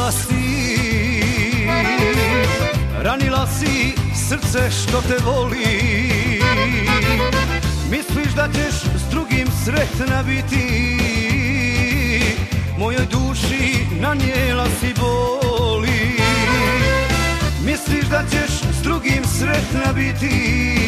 Nestala si, ranila si srce što te voli. Misliš da ćeš s drugim sretna biti, mojoj duši nanijela si boli. Misliš da ćeš s drugim sretna biti,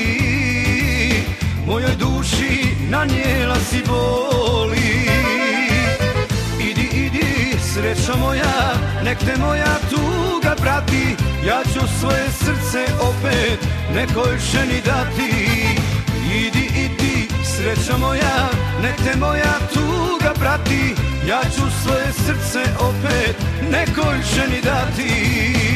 mojoj duši nanijela si boli. Idi, idi, srećo moja, nek te moja tuga prati. Ja ću svoje srce opet nekoj ženi dati. Idi, idi, srećo moja, nek te moja tuga prati. Ja ću svoje srce opet nekoj ženi dati.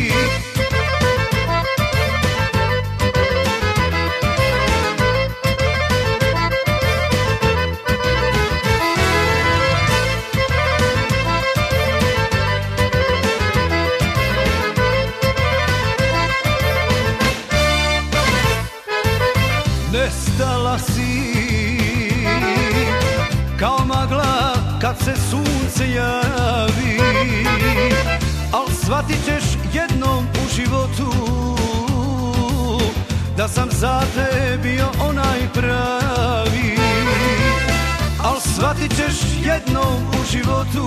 Nestala si kao magla kad se sunce javi, al shvatit ćeš jednom u životu da sam za te bio onaj pravi. Al shvatit ćeš jednom u životu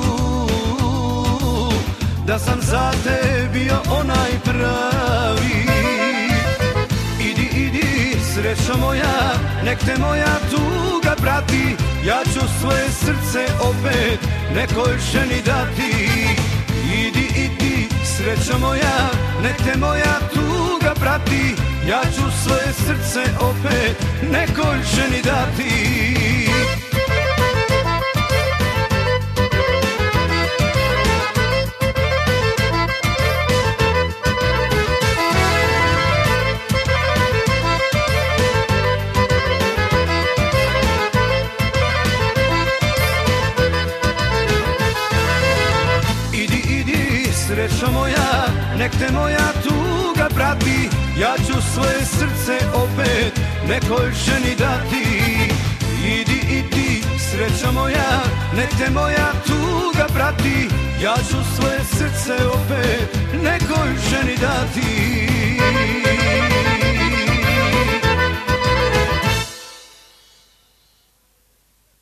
da sam za te bio onaj pravi. Idi, idi, srećo moja, nek te moja tuga prati. Ja ću svoje srce opet nekoj ženi dati. Idi, idi, srećo moja, nek te moja tuga prati. Ja ću svoje srce opet nekoj ženi dati. Srećo moja, nek te moja tuga prati. Ja ću svoje srce opet nekoj ženi dati. Idi, idi, srećo moja, nek te moja tuga prati. Ja ću svoje srce opet nekoj ženi dati.